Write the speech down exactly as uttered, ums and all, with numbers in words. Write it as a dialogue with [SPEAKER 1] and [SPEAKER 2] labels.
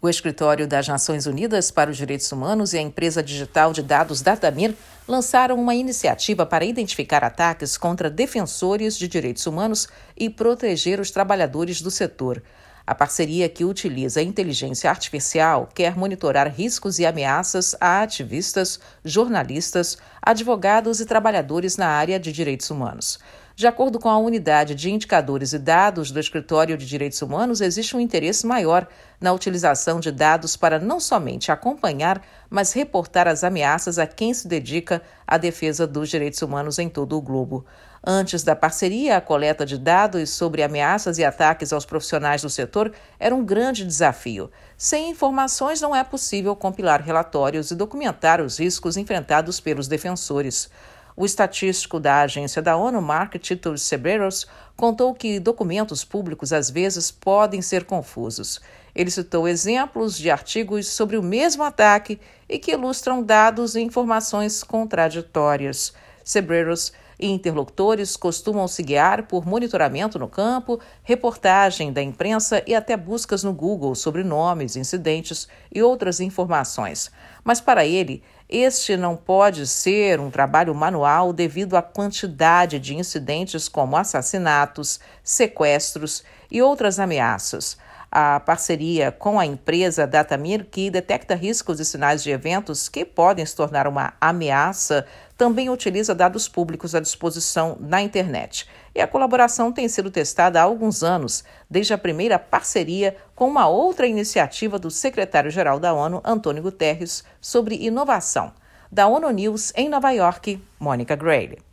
[SPEAKER 1] O Escritório das Nações Unidas para os Direitos Humanos e a empresa digital de dados Datamir lançaram uma iniciativa para identificar ataques contra defensores de direitos humanos e proteger os trabalhadores do setor. A parceria, que utiliza a inteligência artificial, quer monitorar riscos e ameaças a ativistas, jornalistas, advogados e trabalhadores na área de direitos humanos. De acordo com a Unidade de Indicadores e Dados do Escritório de Direitos Humanos, existe um interesse maior na utilização de dados para não somente acompanhar, mas reportar as ameaças a quem se dedica à defesa dos direitos humanos em todo o globo. Antes da parceria, a coleta de dados sobre ameaças e ataques aos profissionais do setor era um grande desafio. Sem informações, não é possível compilar relatórios e documentar os riscos enfrentados pelos defensores. O estatístico da agência da ONU, Mark Tito Cebreiros, contou que documentos públicos às vezes podem ser confusos. Ele citou exemplos de artigos sobre o mesmo ataque e que ilustram dados e informações contraditórias. Cebreiros e interlocutores costumam se guiar por monitoramento no campo, reportagem da imprensa e até buscas no Google sobre nomes, incidentes e outras informações. Mas para ele, este não pode ser um trabalho manual devido à quantidade de incidentes como assassinatos, sequestros e outras ameaças. A parceria com a empresa Datamir, que detecta riscos e sinais de eventos que podem se tornar uma ameaça, também utiliza dados públicos à disposição na internet. E a colaboração tem sido testada há alguns anos, desde a primeira parceria com uma outra iniciativa do secretário-geral da ONU, Antônio Guterres, sobre inovação. Da ONU News em Nova York, Mônica Grayle.